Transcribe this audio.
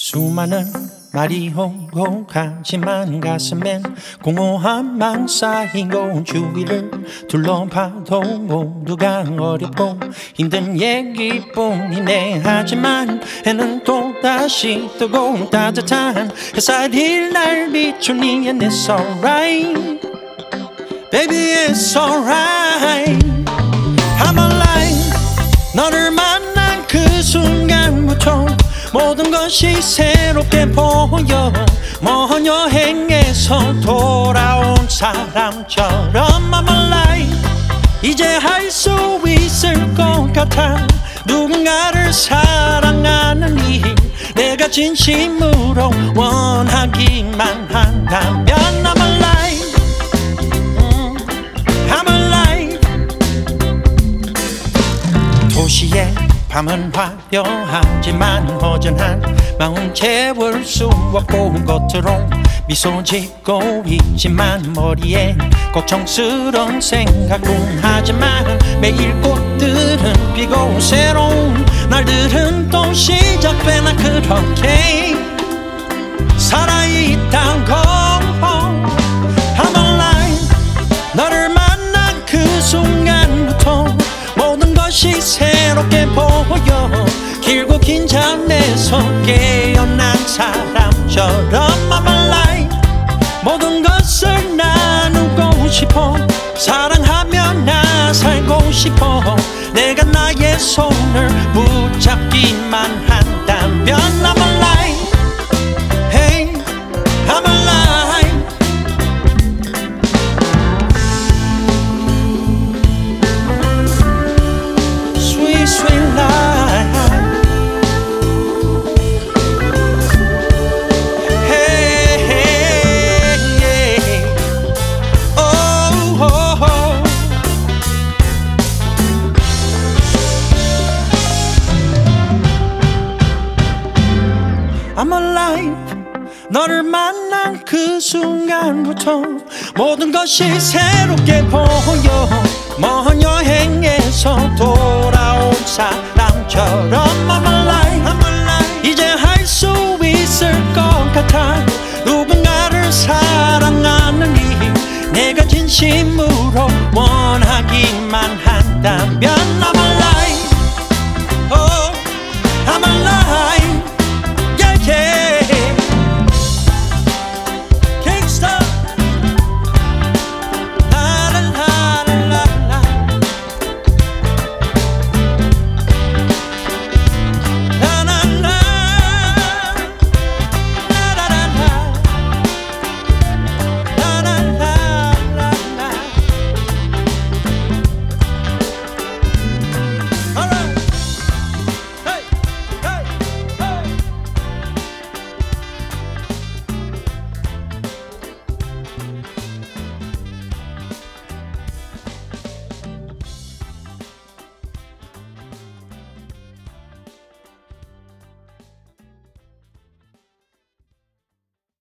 수많은 말이 오고 가지만 가슴엔 공허함만 쌓이고 주위를 둘러봐도 모두가 어렵고 힘든 얘기뿐이네. 하지만 해는 또다시 뜨고 따뜻한 햇살이 날 비추니 and it's alright baby it's alright. I'm alive. 너를 만난 그 순간부터 모든 것이 새롭게 보여. 먼 여행에서 돌아온 사람처럼 I'm alive. 이제 할 수 있을 것 같아. 누군가를 사랑하는 일 내가 진심으로 원하기만 한다면 I'm alive. I'm alive. 도시의 밤은 화려하지만 허전한 마음 채울 수 없고 겉으로 미소 짓고 있지만 머리에 걱정스런 생각뿐. 하지만 매일 꽃들은 피고 새로운 날들은 또 시작돼. 난 그렇게 살아있다고. I'm alive. 너를 만난 그 순간부터 모든 것이 새롭게 보여. 길고 긴 잠에서 깨어난 사람처럼 I'm alive. 모든 것을 나누고 싶어. 사랑하며 나 살고 싶어. 내가 나의 손을 붙잡기만 한다면 I'm alive. Hey, I'm alive. Sweet, sweet life. Hey, hey, hey. Oh, oh, oh. I'm alive. 너를 만난 그 순간부터 모든 것이 새롭게 보여. 먼 여행에서 돌아온 사람처럼 I'm alive. I'm alive. 이제 할 수 있을 것 같아. 누군가를 사랑하는 일 내가 진심으로